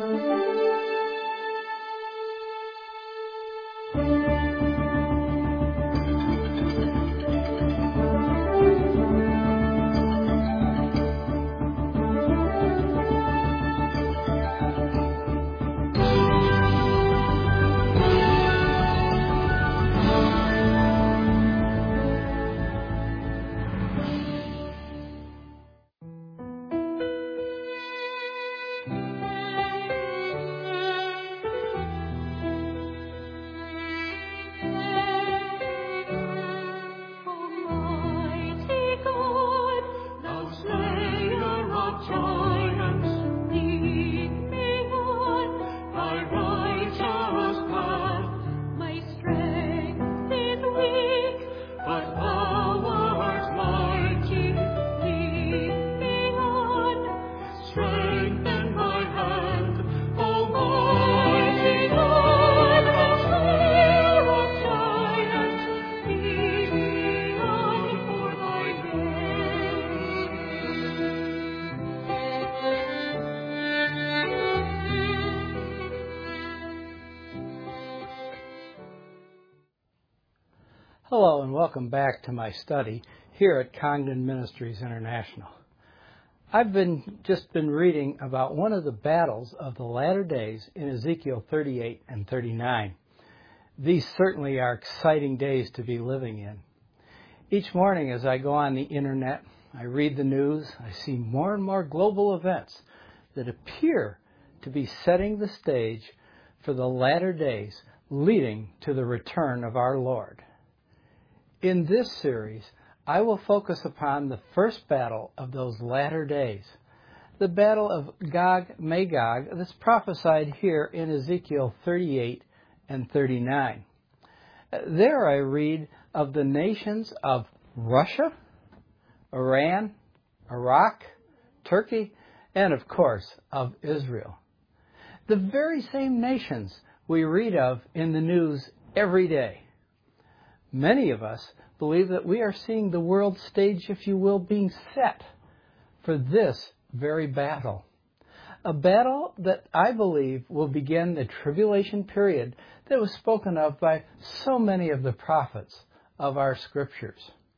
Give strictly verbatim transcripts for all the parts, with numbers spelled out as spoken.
Hello and welcome back to my study here at Congdon Ministries International. I've been just been reading about one of the battles of the latter days in Ezekiel thirty-eight and thirty-nine. These certainly are exciting days to be living in. Each morning as I go on the internet, I read the news, I see more and more global events that appear to be setting the stage for the latter days leading to the return of our Lord. In this series, I will focus upon the first battle of those latter days, the battle of Gog-Magog that's prophesied here in Ezekiel thirty-eight and thirty-nine. There I read of the nations of Russia, Iran, Iraq, Turkey, and of course of Israel. The very same nations we read of in the news every day. Many of us believe that we are seeing the world stage, if you will, being set for this very battle. A battle that I believe will begin the tribulation period that was spoken of by so many of the prophets of our scriptures.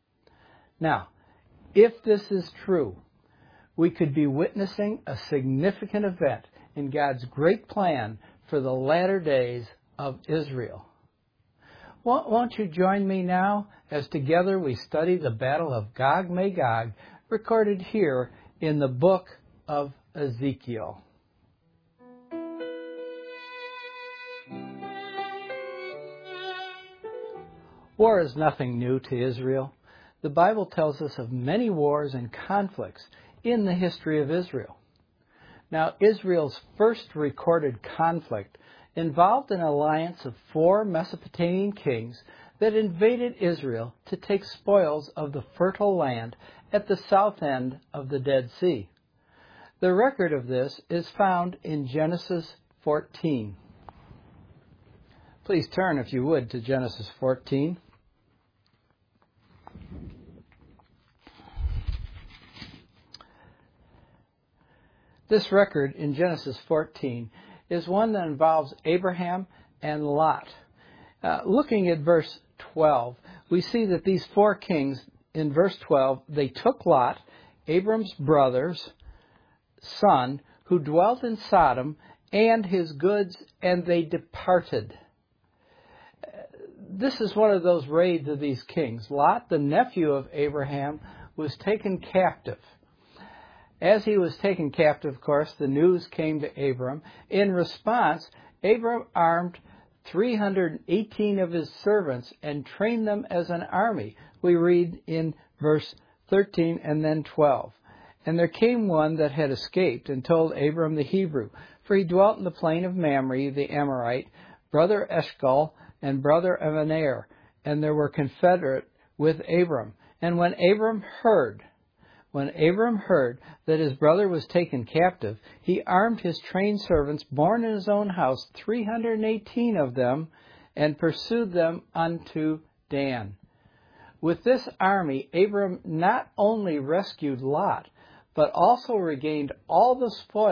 Now, if this is true, we could be witnessing a significant event in God's great plan for the latter days of Israel. Won't you join me now as together we study the battle of Gog-Magog recorded here in the book of Ezekiel. War is nothing new to Israel. The Bible tells us of many wars and conflicts in the history of Israel. Now, Israel's first recorded conflict involved an alliance of four Mesopotamian kings that invaded Israel to take spoils of the fertile land at the south end of the Dead Sea. The record of this is found in Genesis fourteen. Please turn, if you would, to Genesis fourteen. This record in Genesis fourteen is one that involves Abraham and Lot. Uh, looking at verse twelve, we see that these four kings, in verse twelve, they took Lot, Abram's brother's son, who dwelt in Sodom, and his goods, and they departed. This is one of those raids of these kings. Lot, the nephew of Abraham, was taken captive. As he was taken captive, of course, the news came to Abram. In response, Abram armed three hundred eighteen of his servants and trained them as an army. We read in verse thirteen and then twelve. And there came one that had escaped and told Abram the Hebrew, for he dwelt in the plain of Mamre, the Amorite, brother Eshcol, and brother of Aner, and there were confederate with Abram. And when Abram heard, When Abram heard that his brother was taken captive, he armed his trained servants, born in his own house, three hundred eighteen of them, and pursued them unto Dan. With this army, Abram not only rescued Lot, but also regained all the spoil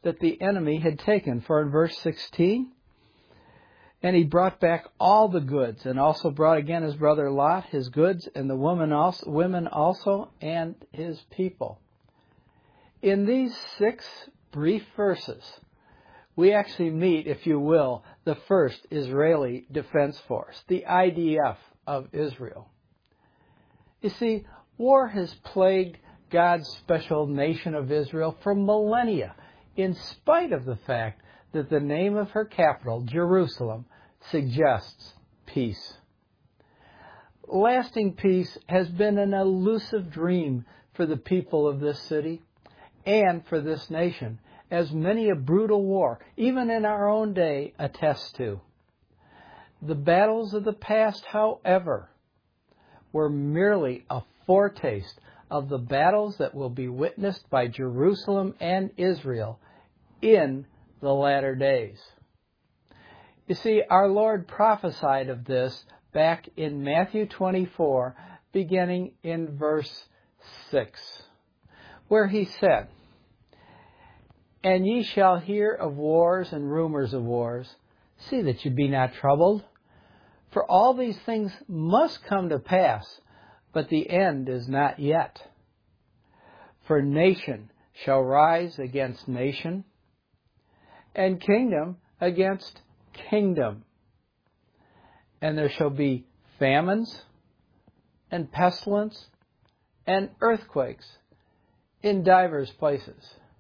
that the enemy had taken. For in verse sixteen, and he brought back all the goods, and also brought again his brother Lot his goods, and the woman also, women also, and his people. In these six brief verses, we actually meet, if you will, the first Israeli Defense Force, the I D F of Israel. You see, war has plagued God's special nation of Israel for millennia, in spite of the fact that the name of her capital, Jerusalem, suggests peace. Lasting peace has been an elusive dream for the people of this city and for this nation, as many a brutal war, even in our own day, attests to. The battles of the past, however, were merely a foretaste of the battles that will be witnessed by Jerusalem and Israel in the latter days. You see, our Lord prophesied of this back in Matthew twenty-four, beginning in verse six, where he said, "And ye shall hear of wars and rumors of wars. See that ye be not troubled. For all these things must come to pass, but the end is not yet. For nation shall rise against nation, and kingdom against kingdom. And there shall be famines, and pestilence, and earthquakes in divers places.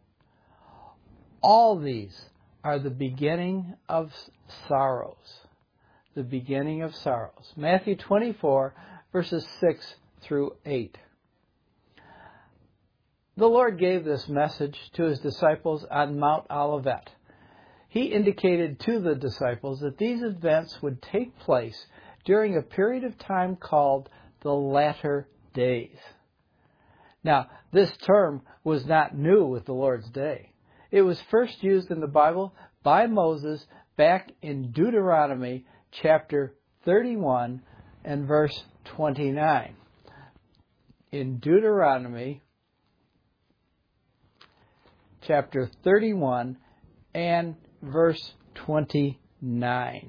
All these are the beginning of sorrows." The beginning of sorrows. Matthew twenty-four, verses six through eight. The Lord gave this message to his disciples on Mount Olivet. He indicated to the disciples that these events would take place during a period of time called the latter days. Now, this term was not new with the Lord's day. It was first used in the Bible by Moses back in Deuteronomy chapter thirty-one and verse twenty-nine. In Deuteronomy chapter thirty-one and verse twenty-nine.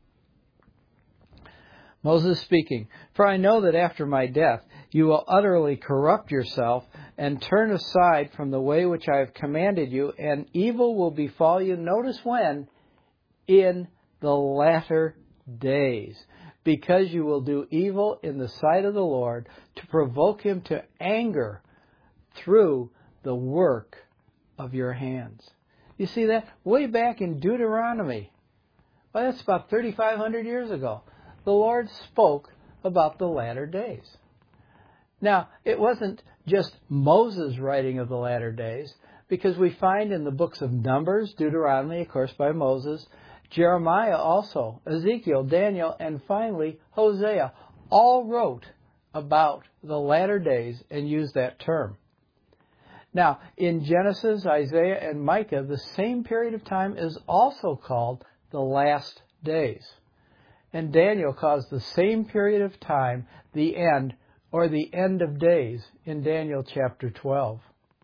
Moses speaking, "For I know that after my death you will utterly corrupt yourself and turn aside from the way which I have commanded you, and evil will befall you." Notice when? In the latter days, because you will do evil in the sight of the Lord to provoke him to anger through the work of your hands. You see that? Way back in Deuteronomy. Well, that's about thirty-five hundred years ago. The Lord spoke about the latter days. Now, it wasn't just Moses writing of the latter days, because we find in the books of Numbers, Deuteronomy, of course, by Moses, Jeremiah also, Ezekiel, Daniel, and finally Hosea, all wrote about the latter days and used that term. Now, in Genesis, Isaiah, and Micah, the same period of time is also called the last days. And Daniel calls the same period of time the end, or the end of days, in Daniel chapter twelve.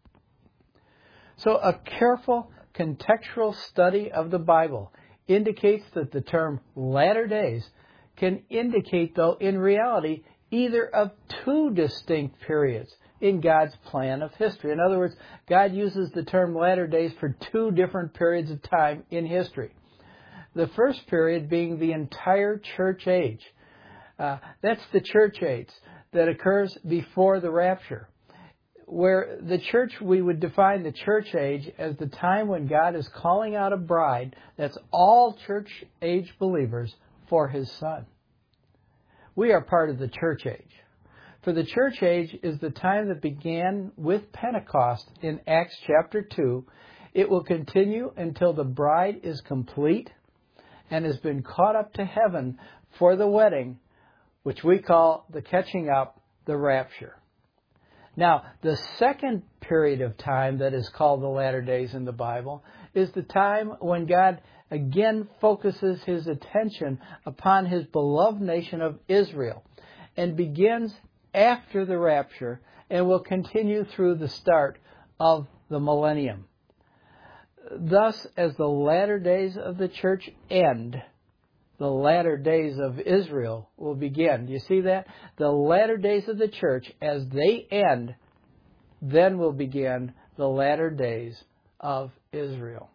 So a careful contextual study of the Bible indicates that the term latter days can indicate, though, in reality, either of two distinct periods in God's plan of history. In other words, God uses the term latter days for two different periods of time in history. The first period being the entire church age. Uh, that's the church age that occurs before the rapture, where the church, we would define the church age as the time when God is calling out a bride, that's all church age believers, for his Son. We are part of the church age. For the church age is the time that began with Pentecost in Acts chapter two. It will continue until the bride is complete and has been caught up to heaven for the wedding, which we call the catching up, the rapture. Now, the second period of time that is called the latter days in the Bible is the time when God again focuses his attention upon his beloved nation of Israel and begins after the rapture and will continue through the start of the millennium. Thus, as the latter days of the church end, the latter days of Israel will begin. Do you see that? The latter days of the church, as they end, then will begin the latter days of Israel.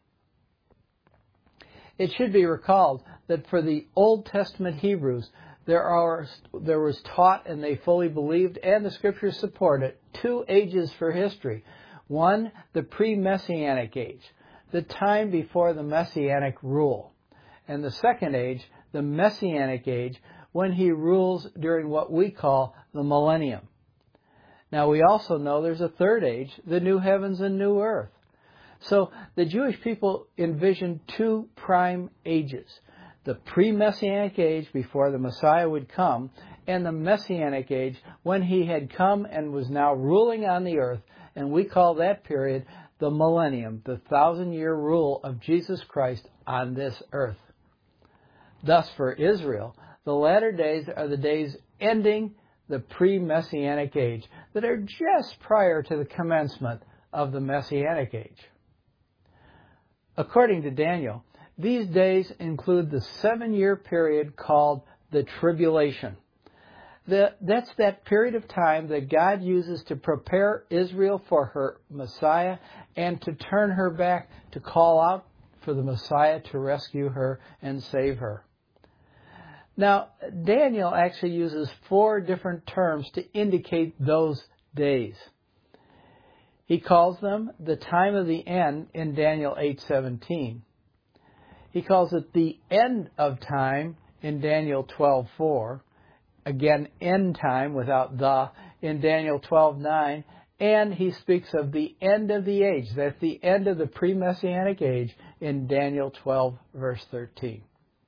It should be recalled that for the Old Testament Hebrews, there are there was taught, and they fully believed, and the Scriptures support it, two ages for history. One, the pre-Messianic age, the time before the Messianic rule. And the second age, the Messianic age, when he rules during what we call the millennium. Now we also know there's a third age, the new heavens and new earth. So the Jewish people envisioned two prime ages, the pre-Messianic age before the Messiah would come, and the Messianic age when he had come and was now ruling on the earth, and we call that period the millennium, the thousand-year rule of Jesus Christ on this earth. Thus, for Israel, the latter days are the days ending the pre-Messianic age that are just prior to the commencement of the Messianic age. According to Daniel, these days include the seven-year period called the tribulation. The, that's that period of time that God uses to prepare Israel for her Messiah and to turn her back, to call out for the Messiah to rescue her and save her. Now, Daniel actually uses four different terms to indicate those days. He calls them the time of the end in Daniel eight seventeen. He calls it the end of time in Daniel twelve four. Again, end time without the in Daniel twelve nine. And he speaks of the end of the age. That's the end of the pre-Messianic age in Daniel twelve verse thirteen.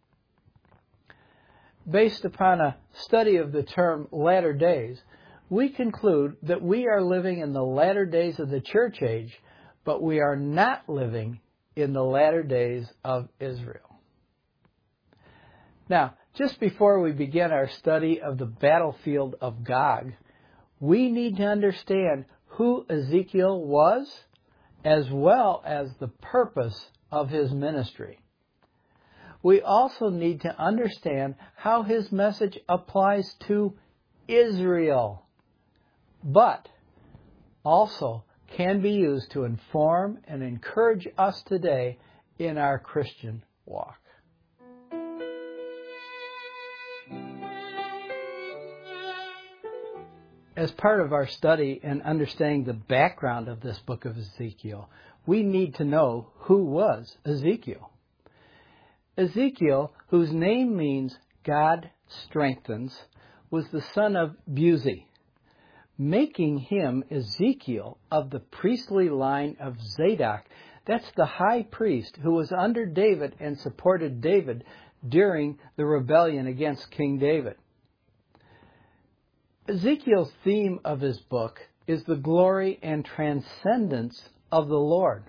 Based upon a study of the term latter days, we conclude that we are living in the latter days of the church age, but we are not living in the latter days of Israel. Now, just before we begin our study of the battlefield of Gog, we need to understand who Ezekiel was, as well as the purpose of his ministry. We also need to understand how his message applies to Israel, but also can be used to inform and encourage us today in our Christian walk. As part of our study and understanding the background of this book of Ezekiel, we need to know who was Ezekiel. Ezekiel, whose name means God strengthens, was the son of Buzi, making him Ezekiel of the priestly line of Zadok. That's the high priest who was under David and supported David during the rebellion against King David. Ezekiel's theme of his book is the glory and transcendence of the Lord.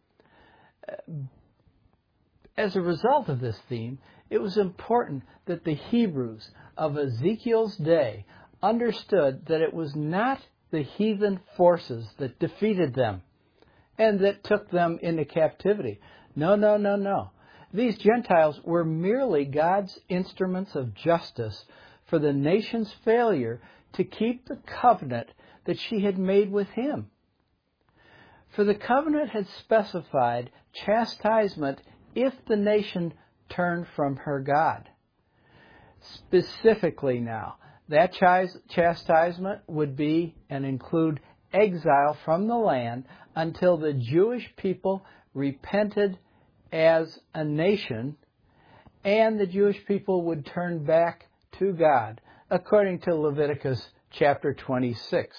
As a result of this theme, it was important that the Hebrews of Ezekiel's day understood that it was not the heathen forces that defeated them and that took them into captivity. No, no, no, no. These Gentiles were merely God's instruments of justice for the nation's failure to keep the covenant that she had made with him. For the covenant had specified chastisement if the nation turned from her God. Specifically now, that chastisement would be and include exile from the land until the Jewish people repented as a nation and the Jewish people would turn back to God, according to Leviticus chapter twenty-six.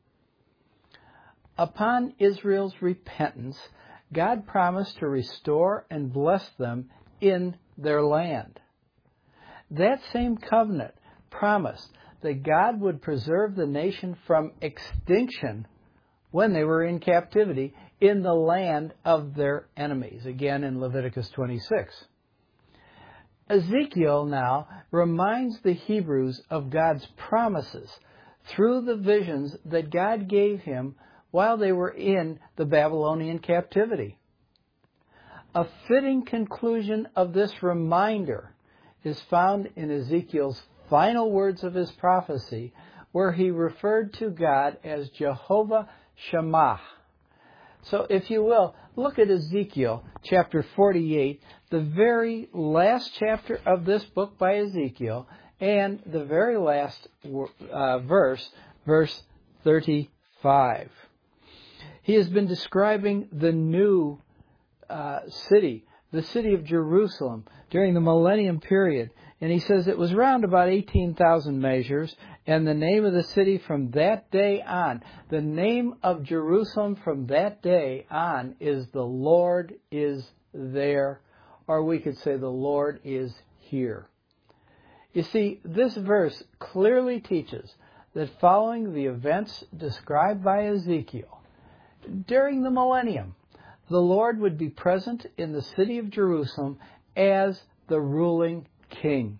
Upon Israel's repentance, God promised to restore and bless them in their land. That same covenant promised that God would preserve the nation from extinction when they were in captivity in the land of their enemies, again in Leviticus twenty-six. Ezekiel now reminds the Hebrews of God's promises through the visions that God gave him while they were in the Babylonian captivity. A fitting conclusion of this reminder is found in Ezekiel's final words of his prophecy, where he referred to God as Jehovah Shammah. So if you will, look at Ezekiel chapter forty-eight, the very last chapter of this book by Ezekiel, and the very last uh, verse, verse thirty-five. He has been describing the new uh, city, the city of Jerusalem, during the millennium period. And he says it was around about eighteen thousand measures, and the name of the city from that day on, the name of Jerusalem from that day on is the Lord is there, or we could say the Lord is here. You see, this verse clearly teaches that following the events described by Ezekiel, during the millennium, the Lord would be present in the city of Jerusalem as the ruling king.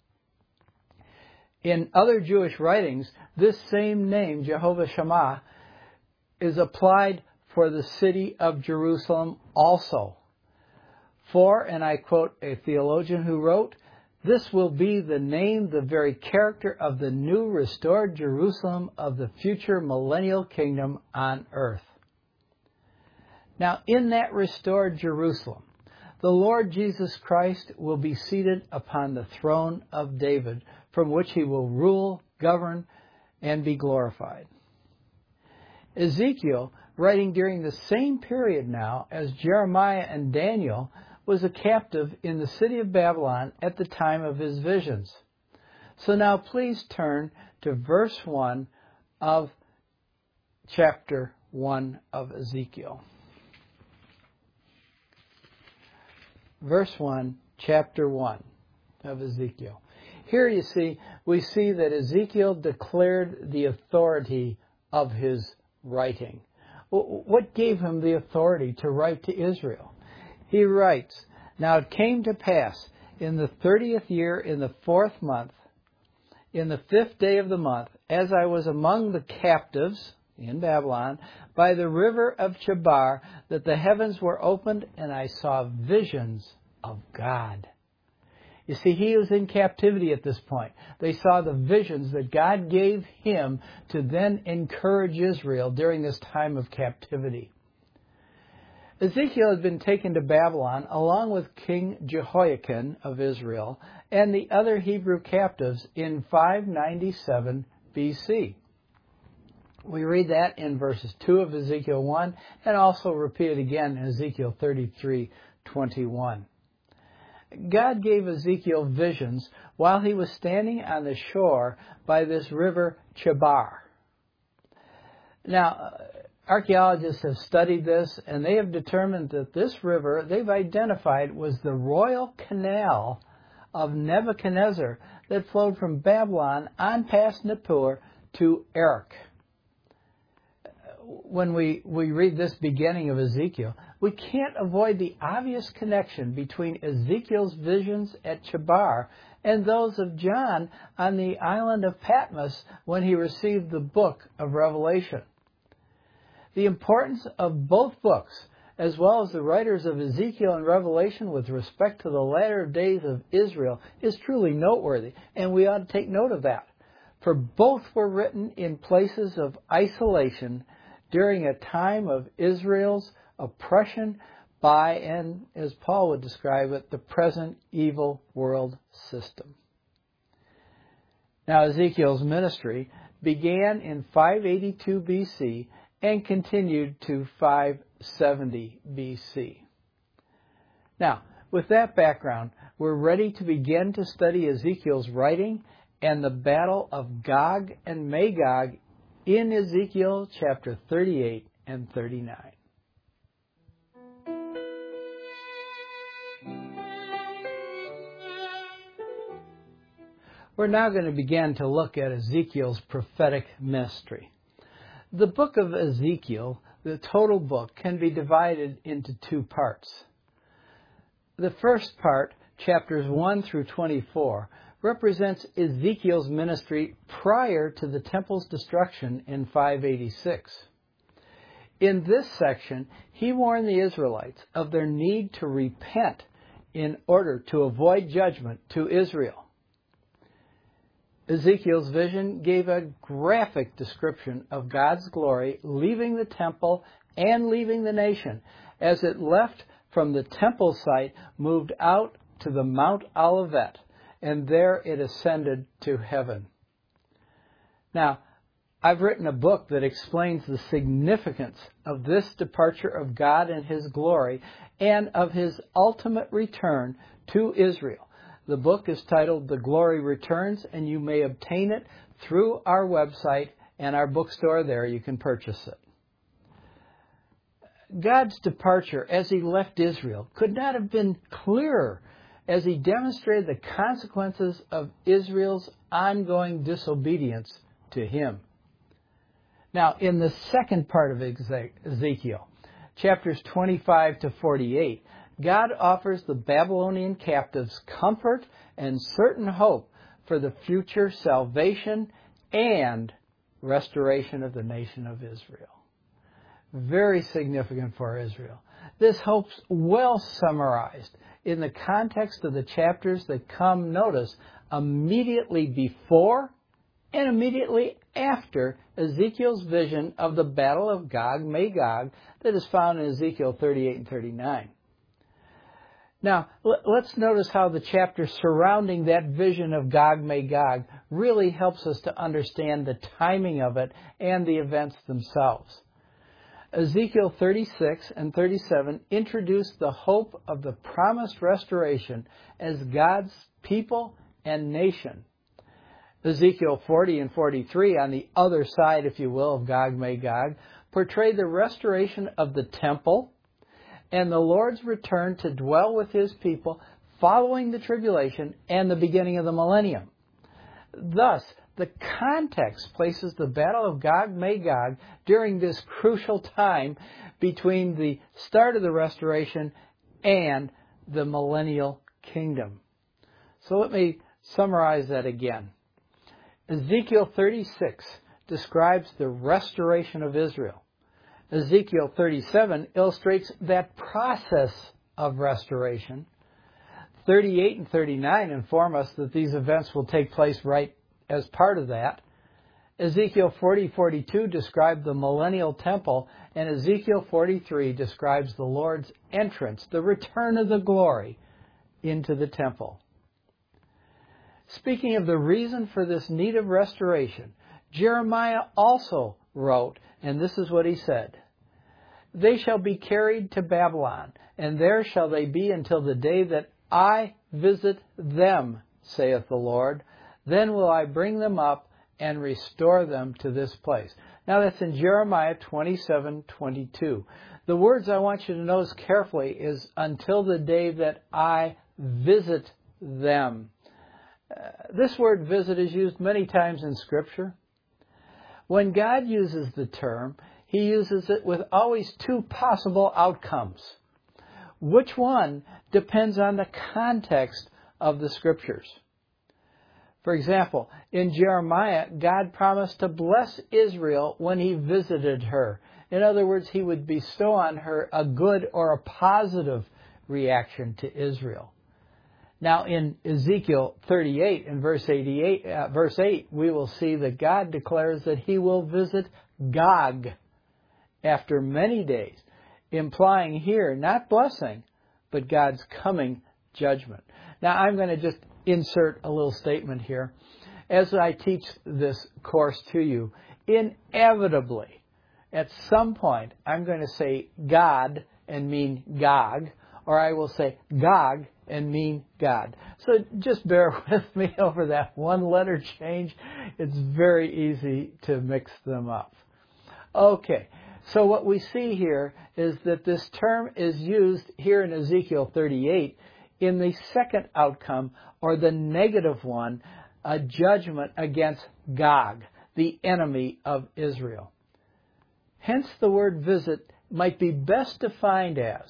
In other Jewish writings, this same name, Jehovah Shammah, is applied for the city of Jerusalem also. For, and I quote a theologian who wrote, "This will be the name, the very character of the new restored Jerusalem of the future millennial kingdom on earth." Now, in that restored Jerusalem, the Lord Jesus Christ will be seated upon the throne of David, from which he will rule, govern, and be glorified. Ezekiel, writing during the same period now as Jeremiah and Daniel, was a captive in the city of Babylon at the time of his visions. So now please turn to verse one of chapter one of Ezekiel. Verse one, chapter one of Ezekiel. Here you see, we see that Ezekiel declared the authority of his writing. What gave him the authority to write to Israel? He writes, "Now it came to pass in the thirtieth year, in the fourth month, in the fifth day of the month, as I was among the captives in Babylon, by the river of Chebar, that the heavens were opened, and I saw visions of God." You see, he was in captivity at this point. They saw the visions that God gave him to then encourage Israel during this time of captivity. Ezekiel had been taken to Babylon along with King Jehoiakim of Israel and the other Hebrew captives in five ninety-seven B C. We read that in verses two of Ezekiel one and also repeated again in Ezekiel thirty-three twenty-one. God gave Ezekiel visions while he was standing on the shore by this river Chebar. Now, archaeologists have studied this, and they have determined that this river they've identified was the royal canal of Nebuchadnezzar that flowed from Babylon on past Nippur to Erech. When we, we read this beginning of Ezekiel, we can't avoid the obvious connection between Ezekiel's visions at Chebar and those of John on the island of Patmos when he received the book of Revelation. The importance of both books, as well as the writers of Ezekiel and Revelation with respect to the latter days of Israel, is truly noteworthy, and we ought to take note of that. For both were written in places of isolation during a time of Israel's oppression by, and as Paul would describe it, the present evil world system. Now, Ezekiel's ministry began in five eighty-two B C and continued to five seventy B C. Now, with that background, we're ready to begin to study Ezekiel's writing and the battle of Gog and Magog in Ezekiel chapter thirty-eight and thirty-nine. We're now going to begin to look at Ezekiel's prophetic ministry. The book of Ezekiel, the total book, can be divided into two parts. The first part, chapters one through twenty-four, represents Ezekiel's ministry prior to the temple's destruction in five eighty-six. In this section, he warned the Israelites of their need to repent in order to avoid judgment to Israel. Ezekiel's vision gave a graphic description of God's glory leaving the temple and leaving the nation, as it left from the temple site, moved out to the Mount Olivet, and there it ascended to heaven. Now, I've written a book that explains the significance of this departure of God and His glory and of His ultimate return to Israel. The book is titled The Glory Returns, and you may obtain it through our website and our bookstore there. You can purchase it. God's departure as He left Israel could not have been clearer as He demonstrated the consequences of Israel's ongoing disobedience to Him. Now, in the second part of Ezekiel, chapters twenty-five to forty-eight, God offers the Babylonian captives comfort and certain hope for the future salvation and restoration of the nation of Israel. Very significant for Israel. This hope's well summarized in the context of the chapters that come, notice, immediately before and immediately after Ezekiel's vision of the battle of Gog-Magog that is found in Ezekiel thirty-eight and thirty-nine. Now, let's notice how the chapter surrounding that vision of Gog-Magog really helps us to understand the timing of it and the events themselves. Ezekiel thirty-six and thirty-seven introduce the hope of the promised restoration as God's people and nation. Ezekiel forty and forty-three, on the other side, if you will, of Gog-Magog, portray the restoration of the temple and the Lord's return to dwell with His people following the tribulation and the beginning of the millennium. Thus, the context places the battle of Gog-Magog during this crucial time between the start of the restoration and the millennial kingdom. So let me summarize that again. Ezekiel thirty-six describes the restoration of Israel. Ezekiel thirty-seven illustrates that process of restoration. thirty-eight and thirty-nine inform us that these events will take place right as part of that. Ezekiel forty forty-two describes the millennial temple, and Ezekiel forty-three describes the Lord's entrance, the return of the glory into the temple. Speaking of the reason for this need of restoration, Jeremiah also wrote, and this is what he said, "They shall be carried to Babylon, and there shall they be until the day that I visit them, saith the Lord. Then will I bring them up and restore them to this place." Now that's in Jeremiah twenty-seven twenty-two. The words I want you to notice carefully is until the day that I visit them. Uh, this word visit is used many times in Scripture. When God uses the term, He uses it with always two possible outcomes. Which one depends on the context of the Scriptures. For example, in Jeremiah, God promised to bless Israel when He visited her. In other words, He would bestow on her a good or a positive reaction to Israel. Now, in Ezekiel thirty-eight and verse eighty-eight, uh, verse eight, we will see that God declares that He will visit Gog after many days, implying here not blessing, but God's coming judgment. Now, I'm going to just insert a little statement here. As I teach this course to you, inevitably, at some point, I'm going to say God and mean Gog, or I will say Gog and mean God. So just bear with me over that one letter change. It's very easy to mix them up. Okay, so what we see here is that this term is used here in Ezekiel thirty-eight in the second outcome, or the negative one, a judgment against Gog, the enemy of Israel. Hence the word visit might be best defined as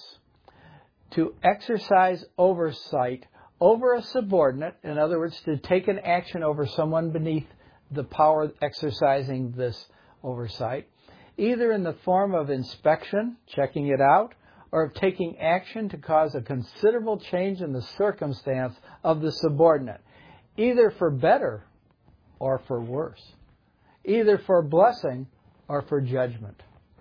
to exercise oversight over a subordinate, in other words, to take an action over someone beneath the power exercising this oversight, either in the form of inspection, checking it out, or of taking action to cause a considerable change in the circumstance of the subordinate, either for better or for worse, either for blessing or for judgment.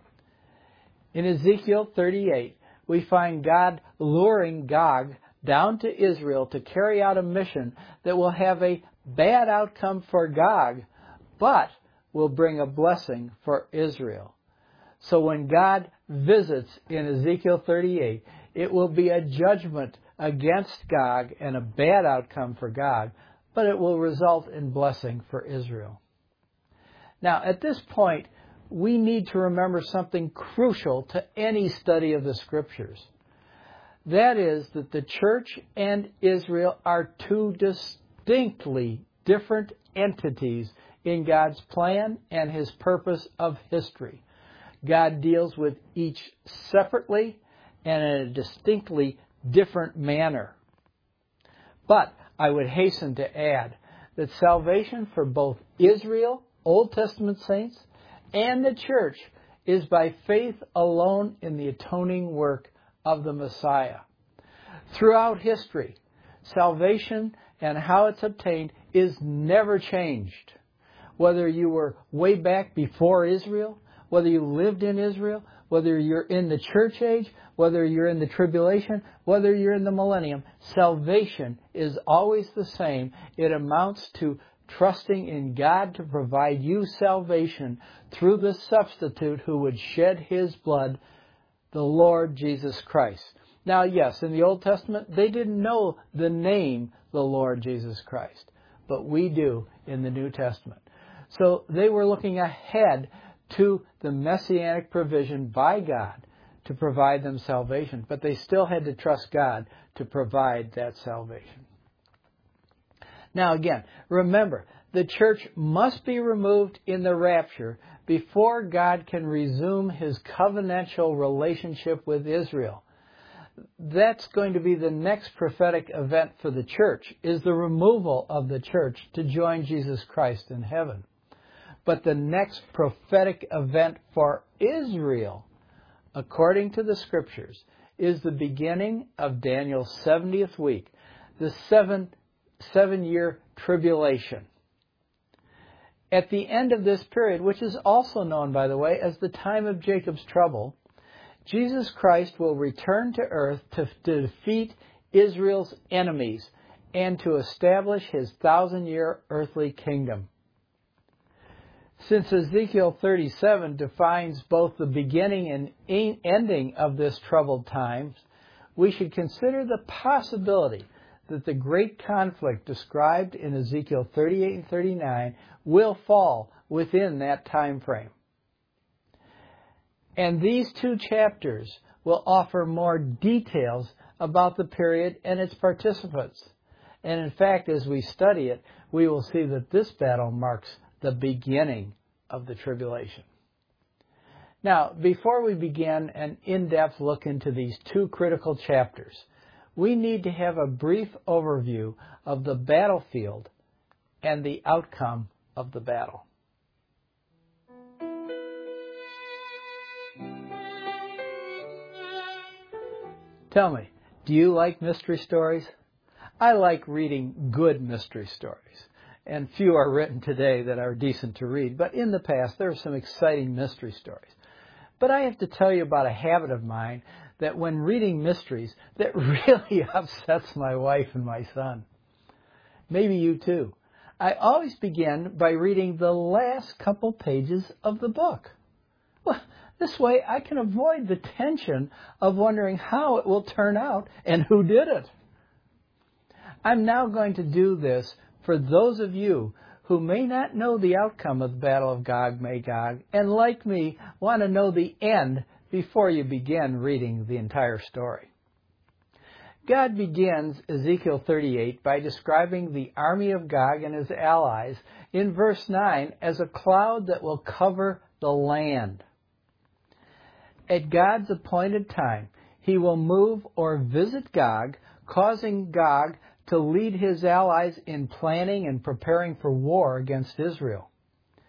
In Ezekiel thirty-eight, we find God luring Gog down to Israel to carry out a mission that will have a bad outcome for Gog, but will bring a blessing for Israel. So when God visits in Ezekiel thirty-eight, it will be a judgment against Gog and a bad outcome for Gog, but it will result in blessing for Israel. Now, at this point, we need to remember something crucial to any study of the Scriptures. That is that the church and Israel are two distinctly different entities in God's plan and His purpose of history. God deals with each separately and in a distinctly different manner. But I would hasten to add that salvation for both Israel, Old Testament saints, and the church is by faith alone in the atoning work of the Messiah. Throughout history, salvation and how it's obtained is never changed. Whether you were way back before Israel, whether you lived in Israel, whether you're in the church age, whether you're in the tribulation, whether you're in the millennium, salvation is always the same. It amounts to trusting in God to provide you salvation through the substitute who would shed His blood, the Lord Jesus Christ. Now, yes, in the Old Testament, they didn't know the name, the Lord Jesus Christ, but we do in the New Testament. So they were looking ahead to the messianic provision by God to provide them salvation, but they still had to trust God to provide that salvation. Now again, remember, the church must be removed in the rapture before God can resume His covenantal relationship with Israel. That's going to be the next prophetic event for the church, is the removal of the church to join Jesus Christ in heaven. But the next prophetic event for Israel, according to the Scriptures, is the beginning of Daniel's seventieth week, the seven, seven-year tribulation. At the end of this period, which is also known, by the way, as the time of Jacob's trouble, Jesus Christ will return to earth to, to defeat Israel's enemies and to establish His thousand-year earthly kingdom. Since Ezekiel thirty-seven defines both the beginning and ending of this troubled times, we should consider the possibility that the great conflict described in Ezekiel thirty-eight and thirty-nine will fall within that time frame. And these two chapters will offer more details about the period and its participants. And in fact, as we study it, we will see that this battle marks the beginning of the tribulation. Now, before we begin an in-depth look into these two critical chapters, we need to have a brief overview of the battlefield and the outcome of the battle. Tell me, do you like mystery stories? I like reading good mystery stories. And few are written today that are decent to read. But in the past, there are some exciting mystery stories. But I have to tell you about a habit of mine that when reading mysteries, that really upsets my wife and my son. Maybe you too. I always begin by reading the last couple pages of the book. Well, this way I can avoid the tension of wondering how it will turn out and who did it. I'm now going to do this for those of you who may not know the outcome of the Battle of Gog-Magog and, like me, want to know the end before you begin reading the entire story. God begins Ezekiel thirty-eight by describing the army of Gog and his allies in verse nine as a cloud that will cover the land. At God's appointed time, He will move or visit Gog, causing Gog to lead his allies in planning and preparing for war against Israel.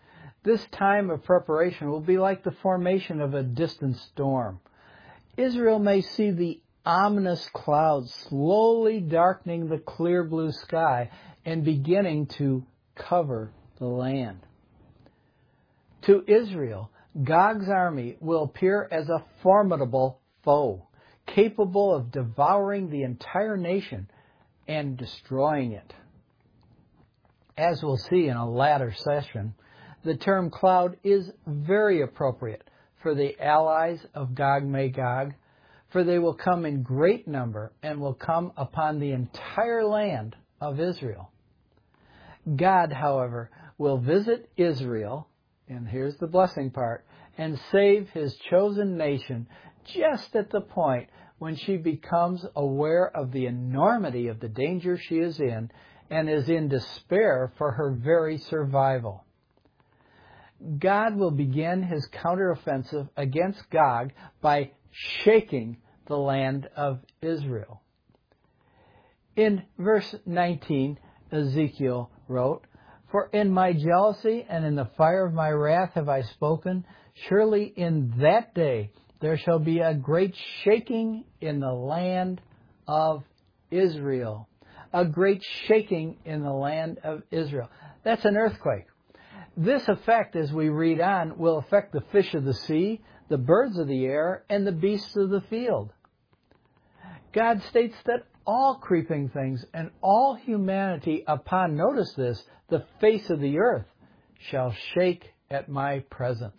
This time of preparation will be like the formation of a distant storm. Israel may see the ominous clouds slowly darkening the clear blue sky and beginning to cover the land. To Israel, Gog's army will appear as a formidable foe, capable of devouring the entire nation and destroying it. As we'll see in a later session, the term cloud is very appropriate for the allies of Gog-Magog, for they will come in great number and will come upon the entire land of Israel. God, however, will visit Israel, and here's the blessing part, and save his chosen nation just at the point when she becomes aware of the enormity of the danger she is in and is in despair for her very survival. God will begin his counteroffensive against Gog by shaking the land of Israel. In verse nineteen, Ezekiel wrote, "For in my jealousy and in the fire of my wrath have I spoken. Surely in that day there shall be a great shaking in the land of Israel." A great shaking in the land of Israel. That's an earthquake. This effect, as we read on, will affect the fish of the sea, the birds of the air, and the beasts of the field. God states that all creeping things and all humanity upon, notice this, the face of the earth shall shake at my presence.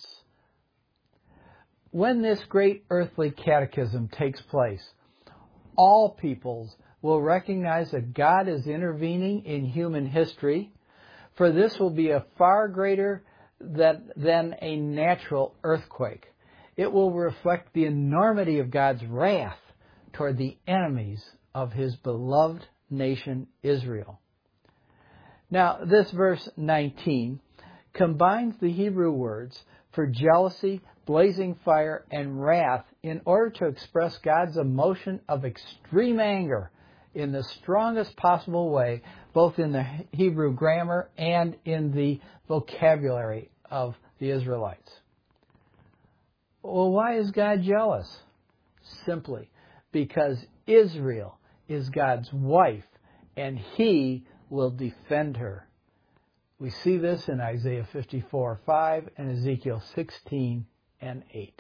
When this great earthly cataclysm takes place, all peoples will recognize that God is intervening in human history, for this will be a far greater than, than a natural earthquake. It will reflect the enormity of God's wrath toward the enemies of his beloved nation Israel. Now, this verse nineteen combines the Hebrew words for jealousy, blazing fire, and wrath in order to express God's emotion of extreme anger in the strongest possible way, both in the Hebrew grammar and in the vocabulary of the Israelites. Well, why is God jealous? Simply because Israel is God's wife, and he will defend her. We see this in Isaiah fifty-four five and Ezekiel sixteen and eight.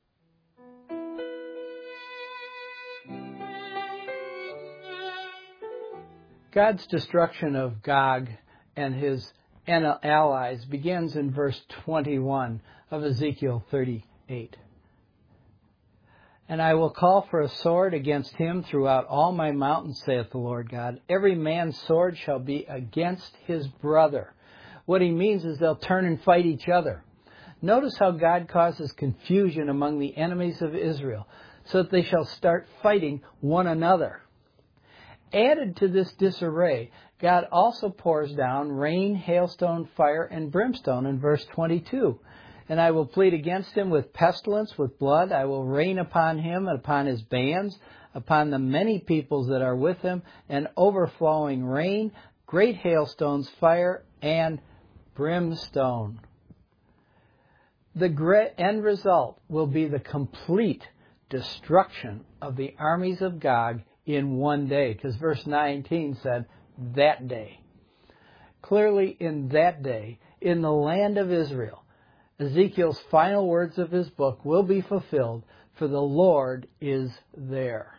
God's destruction of Gog and his allies begins in verse twenty-one of Ezekiel thirty-eight. "And I will call for a sword against him throughout all my mountains, saith the Lord God. Every man's sword shall be against his brother." What he means is they'll turn and fight each other. Notice how God causes confusion among the enemies of Israel, so that they shall start fighting one another. Added to this disarray, God also pours down rain, hailstone, fire, and brimstone in verse twenty-two. "And I will plead against him with pestilence, with blood. I will rain upon him and upon his bands, upon the many peoples that are with him, and overflowing rain, great hailstones, fire, and brimstone." The end result will be the complete destruction of the armies of Gog in one day, because verse nineteen said, that day. Clearly, in that day, in the land of Israel, Ezekiel's final words of his book will be fulfilled, for the Lord is there.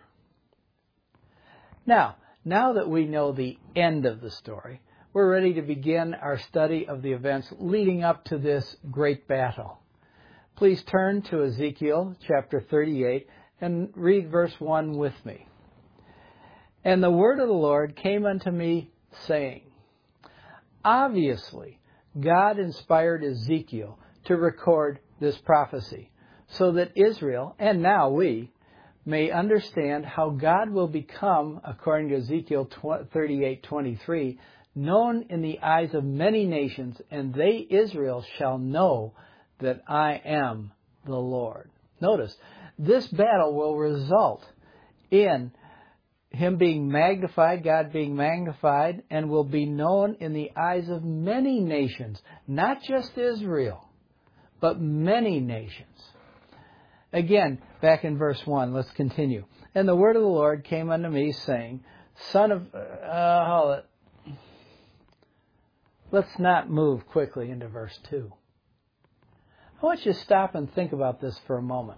Now, now that we know the end of the story, we're ready to begin our study of the events leading up to this great battle. Please turn to Ezekiel chapter thirty-eight and read verse one with me. "And the word of the Lord came unto me, saying," obviously, God inspired Ezekiel to record this prophecy so that Israel, and now we, may understand how God will become, according to Ezekiel thirty-eight twenty-three, known in the eyes of many nations, and they, Israel, shall know that I am the Lord. Notice, this battle will result in Him being magnified, God being magnified, and will be known in the eyes of many nations, not just Israel, but many nations. Again, back in verse one, let's continue. And the word of the Lord came unto me, saying, Son of... Uh, hold it. Let's not move quickly into verse two. I want you to stop and think about this for a moment.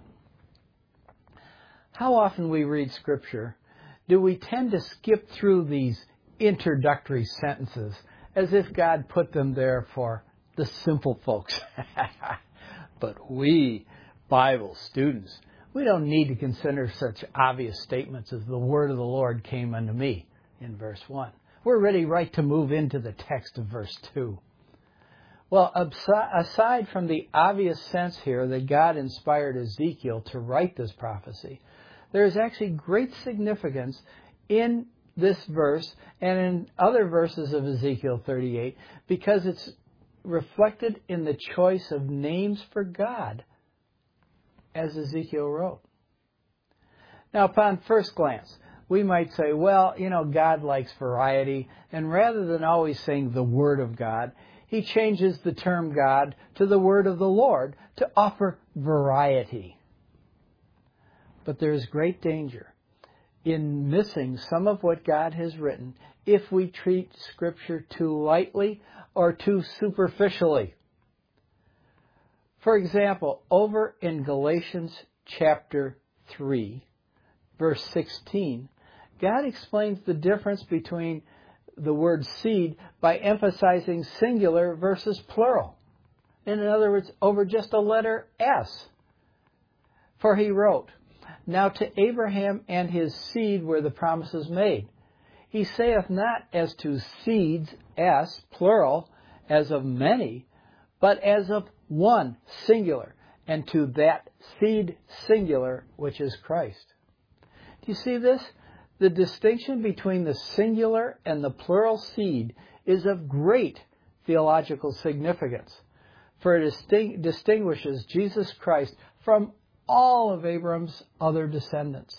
How often we read Scripture, do we tend to skip through these introductory sentences as if God put them there for the simple folks? But we, Bible students, we don't need to consider such obvious statements as the word of the Lord came unto me in verse one. We're ready right to move into the text of verse two. Well, aside from the obvious sense here that God inspired Ezekiel to write this prophecy, there is actually great significance in this verse and in other verses of Ezekiel thirty-eight because it's reflected in the choice of names for God as Ezekiel wrote. Now, upon first glance, we might say, well, you know, God likes variety, and rather than always saying the Word of God, He changes the term God to the Word of the Lord to offer variety. But there is great danger in missing some of what God has written if we treat Scripture too lightly or too superficially. For example, over in Galatians chapter three, verse sixteen, God explains the difference between the word seed by emphasizing singular versus plural. In other words, over just a letter S. For he wrote, Now to Abraham and his seed were the promises made. He saith not as to seeds, S, plural, as of many, but as of one, singular, and to that seed singular, which is Christ. Do you see this? The distinction between the singular and the plural seed is of great theological significance, for it disting- distinguishes Jesus Christ from all of Abram's other descendants.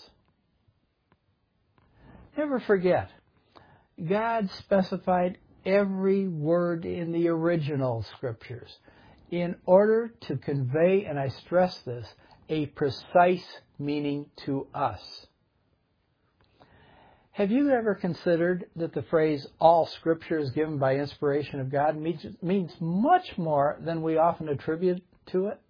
Never forget, God specified every word in the original Scriptures in order to convey, and I stress this, a precise meaning to us. Have you ever considered that the phrase, all Scripture is given by inspiration of God, means much more than we often attribute to it?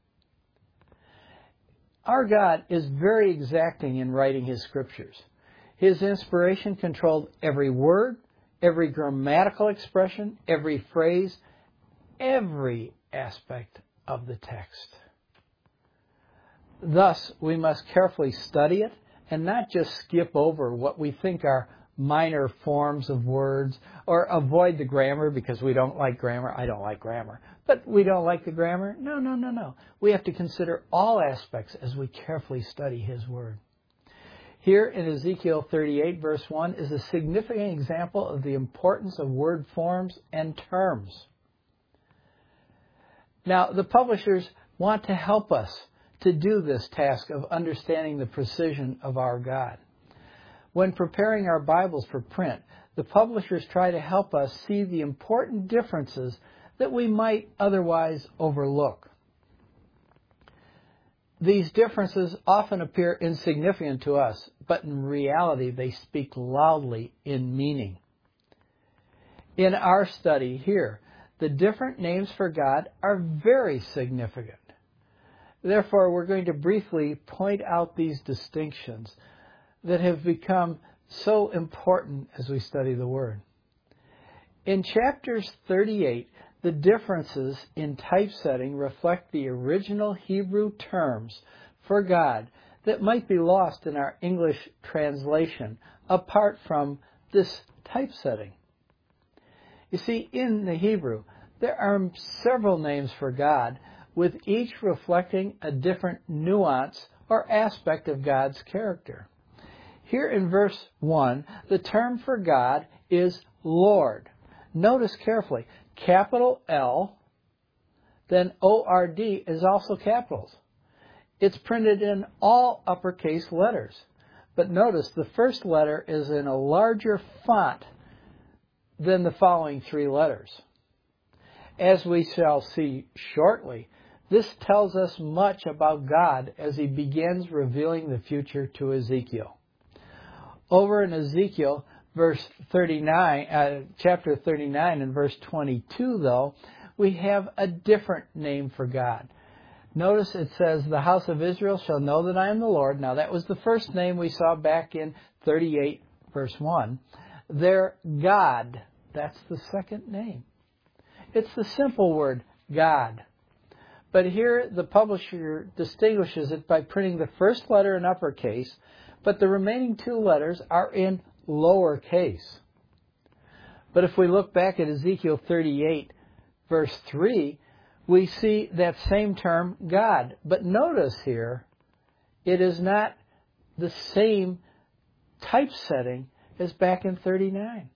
Our God is very exacting in writing His Scriptures. His inspiration controlled every word, every grammatical expression, every phrase, every aspect of the text. Thus, we must carefully study it and not just skip over what we think are minor forms of words or avoid the grammar because we don't like grammar. I don't like grammar. But we don't like the grammar? No, no, no, no. We have to consider all aspects as we carefully study His Word. Here in Ezekiel thirty-eight, verse one, is a significant example of the importance of word forms and terms. Now, the publishers want to help us to do this task of understanding the precision of our God. When preparing our Bibles for print, the publishers try to help us see the important differences that we might otherwise overlook. These differences often appear insignificant to us, but in reality they speak loudly in meaning. In our study here, the different names for God are very significant. Therefore, we're going to briefly point out these distinctions that have become so important as we study the Word. In chapters thirty-eight, the differences in typesetting reflect the original Hebrew terms for God that might be lost in our English translation apart from this typesetting. You see, in the Hebrew, there are several names for God, with each reflecting a different nuance or aspect of God's character. Here in verse one, the term for God is Lord. Notice carefully, capital L, then O R D is also capitals. It's printed in all uppercase letters. But notice the first letter is in a larger font than the following three letters. As we shall see shortly, this tells us much about God as he begins revealing the future to Ezekiel. Over in Ezekiel, verse thirty-nine, uh, chapter thirty-nine and verse twenty-two, though, we have a different name for God. Notice it says, the house of Israel shall know that I am the Lord. Now that was the first name we saw back in thirty-eight, verse one. Their God, that's the second name. It's the simple word, God. But here the publisher distinguishes it by printing the first letter in uppercase, but the remaining two letters are in lowercase. But if we look back at Ezekiel thirty-eight, verse three, we see that same term, God. But notice here, it is not the same typesetting as back in thirty-nine.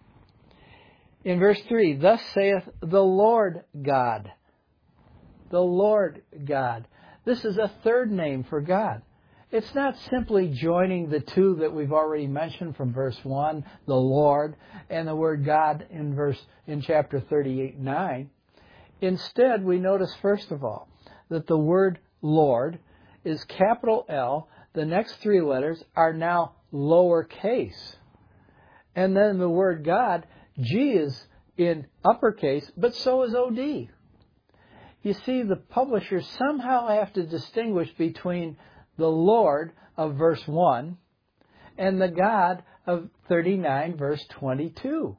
In verse three, thus saith the Lord God. The Lord God. This is a third name for God. It's not simply joining the two that we've already mentioned from verse one, the Lord, and the word God in verse in chapter thirty-eight, nine. Instead, we notice, first of all, that the word Lord is capital L. The next three letters are now lowercase. And then the word God, G, is in uppercase, but so is O D. You see, the publishers somehow have to distinguish between the Lord of verse one and the God of thirty-nine, verse twenty-two.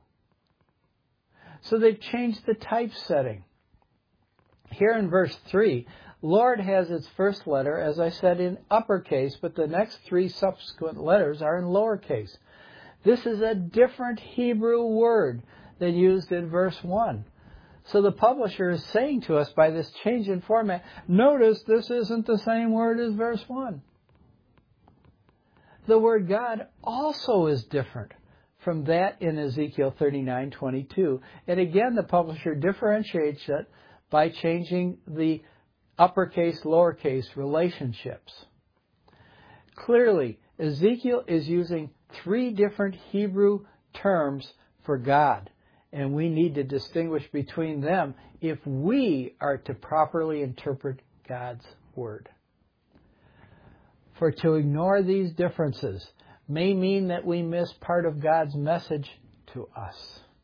So they've changed the typesetting. Here in verse three, Lord has its first letter, as I said, in uppercase, but the next three subsequent letters are in lowercase. This is a different Hebrew word than used in verse one. So the publisher is saying to us by this change in format, notice this isn't the same word as verse one. The word God also is different from that in Ezekiel thirty-nine twenty-two. And again, the publisher differentiates it by changing the uppercase, lowercase relationships. Clearly, Ezekiel is using three different Hebrew terms for God, and we need to distinguish between them if we are to properly interpret God's Word. For to ignore these differences may mean that we miss part of God's message to us.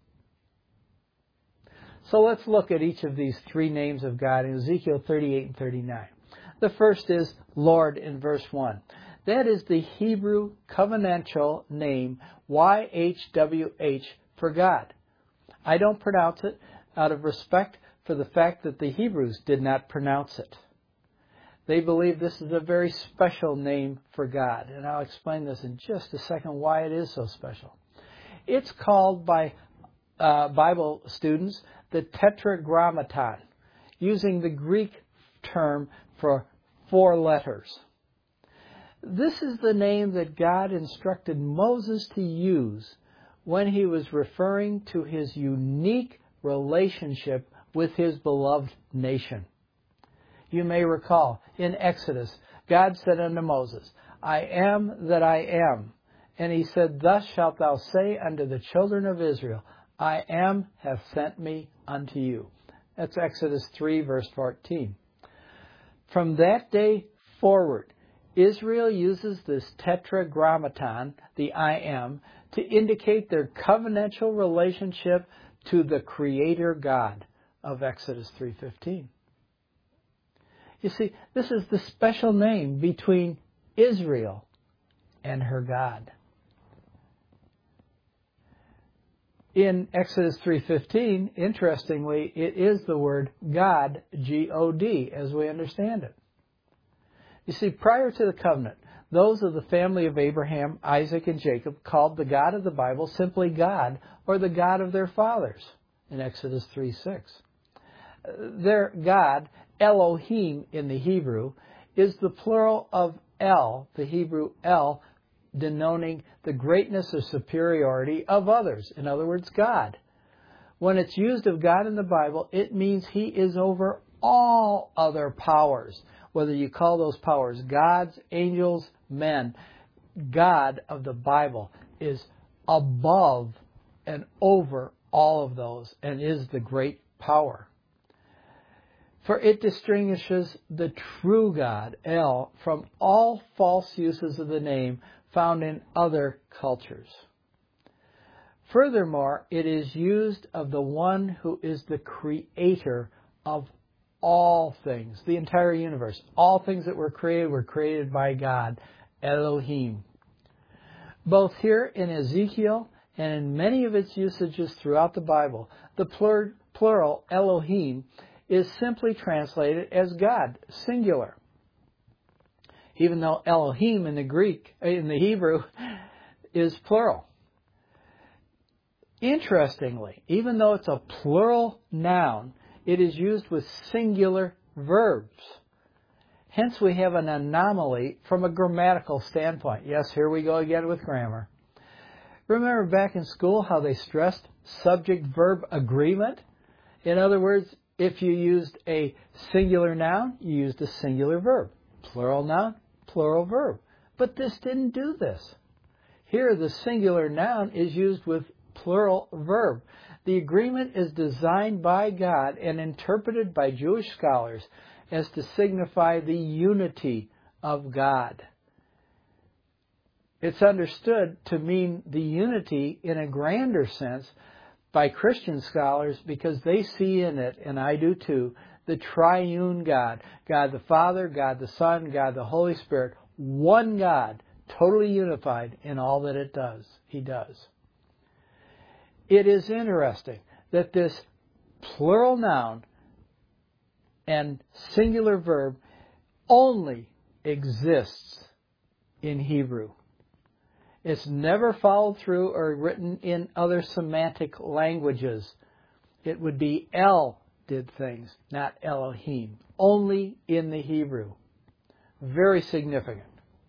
So let's look at each of these three names of God in Ezekiel thirty-eight and thirty-nine. The first is Lord in verse one. That is the Hebrew covenantal name Y H W H for God. I don't pronounce it out of respect for the fact that the Hebrews did not pronounce it. They believe this is a very special name for God, and I'll explain this in just a second why it is so special. It's called by uh, Bible students the Tetragrammaton, using the Greek term for four letters. This is the name that God instructed Moses to use when he was referring to his unique relationship with his beloved nation. You may recall, in Exodus, God said unto Moses, I am that I am. And he said, thus shalt thou say unto the children of Israel, I am hath sent me unto you. That's Exodus three, verse fourteen. From that day forward, Israel uses this tetragrammaton, the I am, to indicate their covenantal relationship to the Creator God of Exodus three fifteen. You see, this is the special name between Israel and her God. In Exodus three fifteen, interestingly, it is the word God, G O D, as we understand it. You see, prior to the covenant, those of the family of Abraham, Isaac, and Jacob called the God of the Bible simply God, or the God of their fathers, in Exodus three six. Their God, Elohim in the Hebrew, is the plural of El, the Hebrew El, denoting the greatness or superiority of others. In other words, God. When it's used of God in the Bible, it means He is over all other powers. Whether you call those powers gods, angels, men, God of the Bible is above and over all of those and is the great power. For it distinguishes the true God, El, from all false uses of the name found in other cultures. Furthermore, it is used of the one who is the creator of all things, the entire universe. All things that were created were created by God, Elohim. Both here in Ezekiel and in many of its usages throughout the Bible, the plur- plural Elohim is simply translated as God, singular. Even though Elohim in the Greek, in the Hebrew, is plural. Interestingly, even though it's a plural noun, it is used with singular verbs. Hence, we have an anomaly from a grammatical standpoint. Yes, here we go again with grammar. Remember back in school how they stressed subject-verb agreement? In other words, if you used a singular noun, you used a singular verb. Plural noun, plural verb. But this didn't do this. Here, the singular noun is used with plural verb. The agreement is designed by God and interpreted by Jewish scholars as to signify the unity of God. It's understood to mean the unity in a grander sense by Christian scholars because they see in it, and I do too, the triune God. God the Father, God the Son, God the Holy Spirit. One God, totally unified in all that it does. He does. It is interesting that this plural noun and singular verb only exists in Hebrew. It's never followed through or written in other Semitic languages. It would be El did things, not Elohim. Only in the Hebrew. Very significant.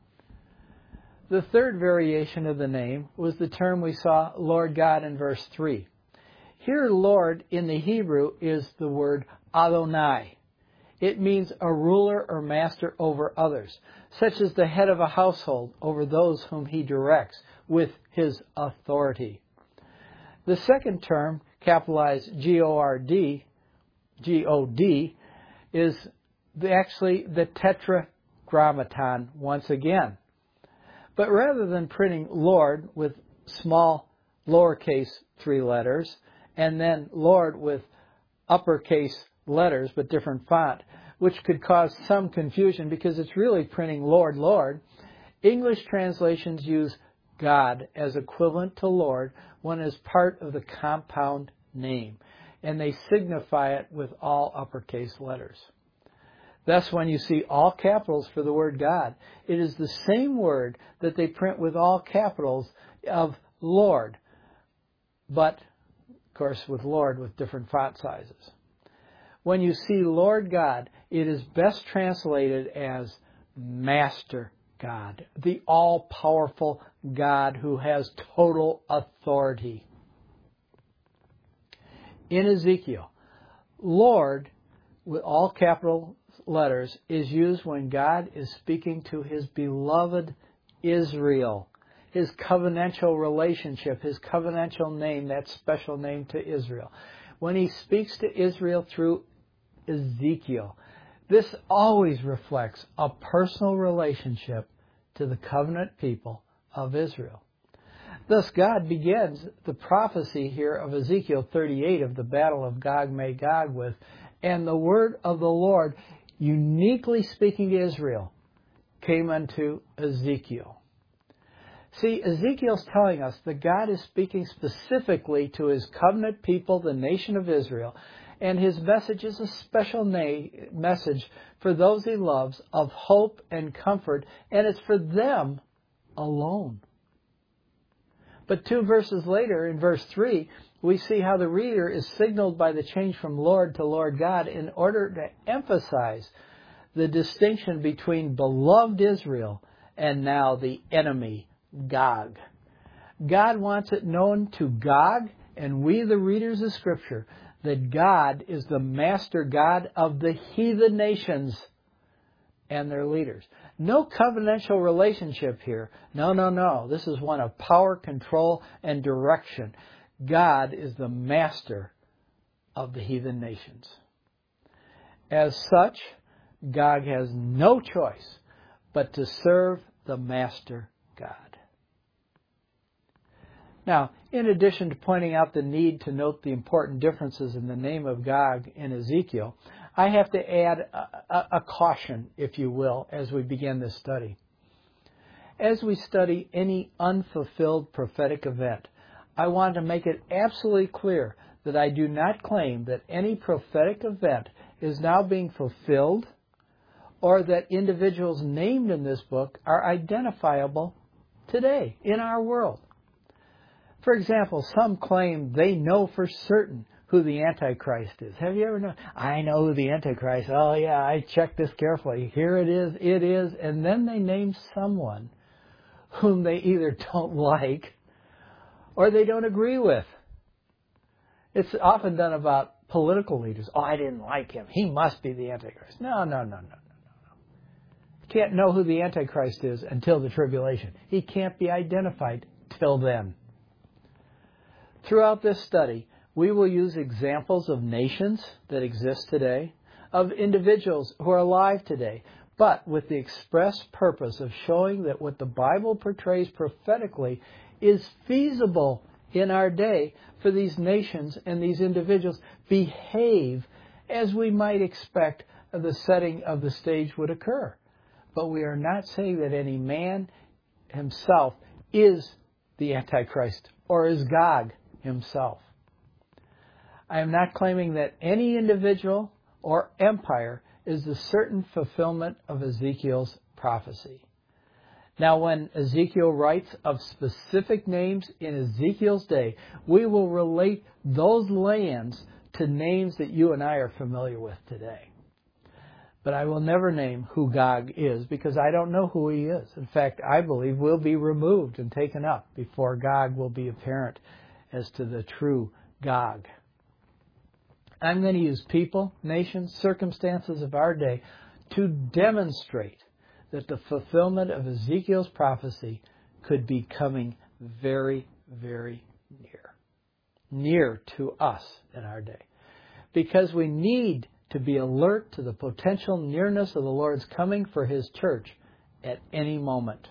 The third variation of the name was the term we saw, Lord God, in verse three. Here, Lord, in the Hebrew, is the word Adonai. It means a ruler or master over others, such as the head of a household over those whom he directs with his authority. The second term, capitalized G O R D, G O D, is the, actually the tetragrammaton once again. But rather than printing Lord with small lowercase three letters and then Lord with uppercase letters but different font, which could cause some confusion because it's really printing Lord, Lord, English translations use God as equivalent to Lord when it is part of the compound name, and they signify it with all uppercase letters. Thus, when you see all capitals for the word God, it is the same word that they print with all capitals of Lord, but, of course, with Lord with different font sizes. When you see Lord God, it is best translated as Master God, the all-powerful God who has total authority. In Ezekiel, Lord, with all capital letters, is used when God is speaking to his beloved Israel, his covenantal relationship, his covenantal name, that special name to Israel. When he speaks to Israel through Ezekiel, this always reflects a personal relationship to the covenant people of Israel. Thus, God begins the prophecy here of Ezekiel thirty-eight of the battle of Gog-Magog with, and the word of the Lord, uniquely speaking to Israel, came unto Ezekiel. See, Ezekiel's telling us that God is speaking specifically to his covenant people, the nation of Israel, and his message is a special na- message for those he loves of hope and comfort, and it's for them alone. But two verses later, in verse three, we see how the reader is signaled by the change from Lord to Lord God in order to emphasize the distinction between beloved Israel and now the enemy, Gog. God wants it known to Gog, and we, the readers of Scripture, that God is the master God of the heathen nations and their leaders. No covenantal relationship here. No, no, no. This is one of power, control, and direction. God is the master of the heathen nations. As such, Gog has no choice but to serve the master God. Now, in addition to pointing out the need to note the important differences in the name of Gog in Ezekiel, I have to add a, a, a caution, if you will, as we begin this study. As we study any unfulfilled prophetic event, I want to make it absolutely clear that I do not claim that any prophetic event is now being fulfilled or that individuals named in this book are identifiable today in our world. For example, some claim they know for certain who the Antichrist is. Have you ever known? I know who the Antichrist is. Oh yeah, I checked this carefully. Here it is, it is. And then they name someone whom they either don't like or they don't agree with. It's often done about political leaders. Oh, I didn't like him. He must be the Antichrist. No, no, no, no, no, no, no. You can't know who the Antichrist is until the tribulation. He can't be identified till then. Throughout this study, we will use examples of nations that exist today, of individuals who are alive today, but with the express purpose of showing that what the Bible portrays prophetically is feasible in our day for these nations and these individuals behave as we might expect the setting of the stage would occur. But we are not saying that any man himself is the Antichrist or is Gog himself. I am not claiming that any individual or empire is the certain fulfillment of Ezekiel's prophecy. Now, when Ezekiel writes of specific names in Ezekiel's day, we will relate those lands to names that you and I are familiar with today. But I will never name who Gog is because I don't know who he is. In fact, I believe will be removed and taken up before Gog will be apparent as to the true Gog. I'm going to use people, nations, circumstances of our day to demonstrate that the fulfillment of Ezekiel's prophecy could be coming very, very near. Near to us in our day. Because we need to be alert to the potential nearness of the Lord's coming for His church at any moment.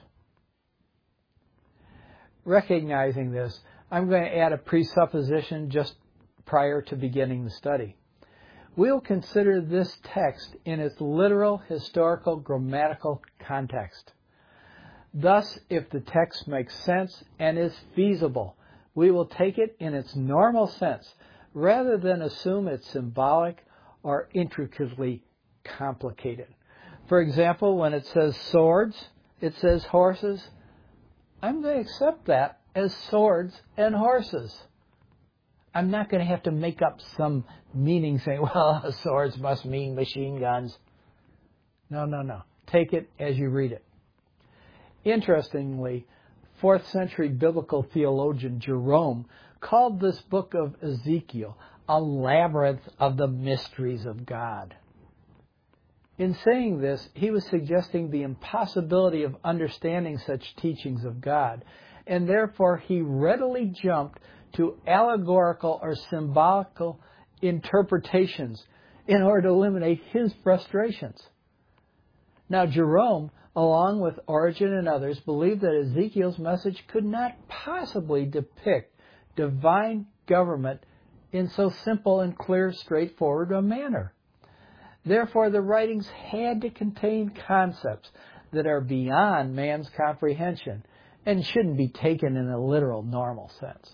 Recognizing this, I'm going to add a presupposition just prior to beginning the study. We'll consider this text in its literal, historical, grammatical context. Thus, if the text makes sense and is feasible, we will take it in its normal sense, rather than assume it's symbolic or intricately complicated. For example, when it says swords, it says horses. I'm going to accept that as swords and horses. I'm not going to have to make up some meaning saying, well, swords must mean machine guns. No, no, no. Take it as you read it. Interestingly, fourth century biblical theologian Jerome called this book of Ezekiel a labyrinth of the mysteries of God. In saying this, he was suggesting the impossibility of understanding such teachings of God, and therefore he readily jumped to allegorical or symbolical interpretations in order to eliminate his frustrations. Now, Jerome, along with Origen and others, believed that Ezekiel's message could not possibly depict divine government in so simple and clear, straightforward a manner. Therefore, the writings had to contain concepts that are beyond man's comprehension and shouldn't be taken in a literal, normal sense.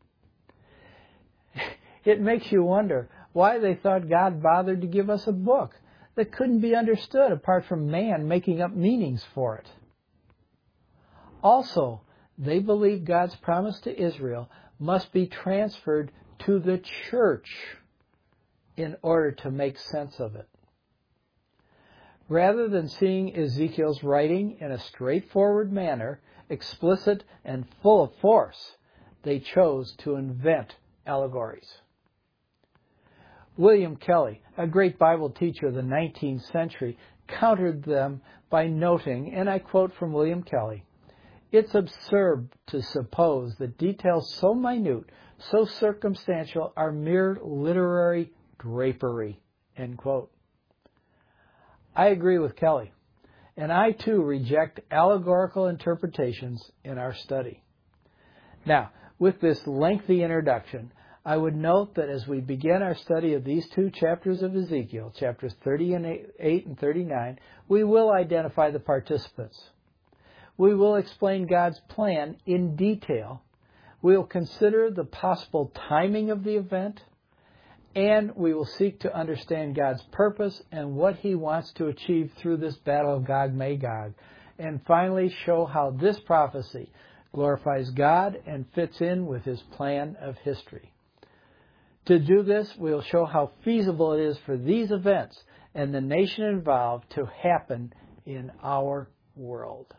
It makes you wonder why they thought God bothered to give us a book that couldn't be understood apart from man making up meanings for it. Also, they believed God's promise to Israel must be transferred to the church in order to make sense of it. Rather than seeing Ezekiel's writing in a straightforward manner, explicit and full of force, they chose to invent allegories. William Kelly, a great Bible teacher of the nineteenth century, countered them by noting, and I quote from William Kelly, "It's absurd to suppose that details so minute, so circumstantial, are mere literary drapery." End quote. I agree with Kelly, and I too reject allegorical interpretations in our study. Now, with this lengthy introduction, I would note that as we begin our study of these two chapters of Ezekiel, chapters thirty-eight and thirty-nine, we will identify the participants. We will explain God's plan in detail. We will consider the possible timing of the event, and we will seek to understand God's purpose and what He wants to achieve through this battle of Gog-Magog, and finally show how this prophecy glorifies God and fits in with His plan of history. To do this, we will show how feasible it is for these events and the nation involved to happen in our world.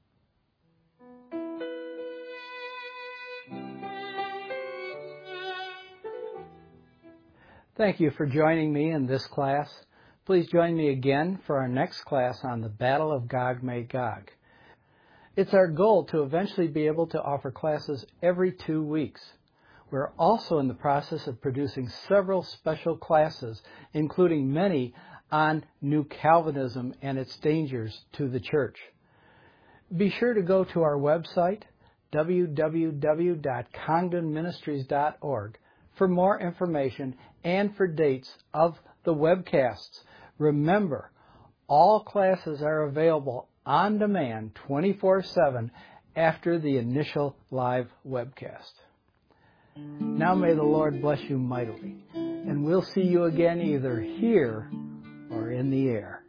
Thank you for joining me in this class. Please join me again for our next class on the Battle of Gog-Magog. It's our goal to eventually be able to offer classes every two weeks. We're also in the process of producing several special classes, including many on New Calvinism and its dangers to the church. Be sure to go to our website, w w w dot congdon ministries dot org, for more information and for dates of the webcasts. Remember, all classes are available on demand twenty-four seven after the initial live webcast. Now may the Lord bless you mightily, and we'll see you again either here or in the air.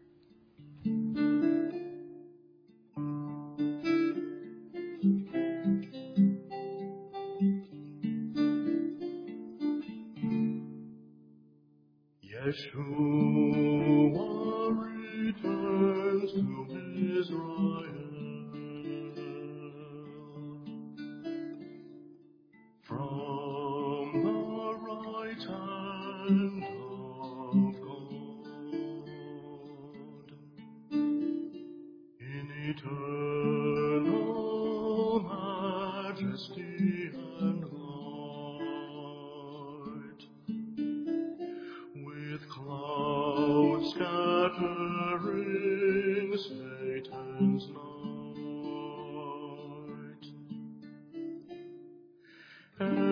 Yeshua returns to Israel from the right hand of God in eternal majesty and light, with clouds scattering Satan's night.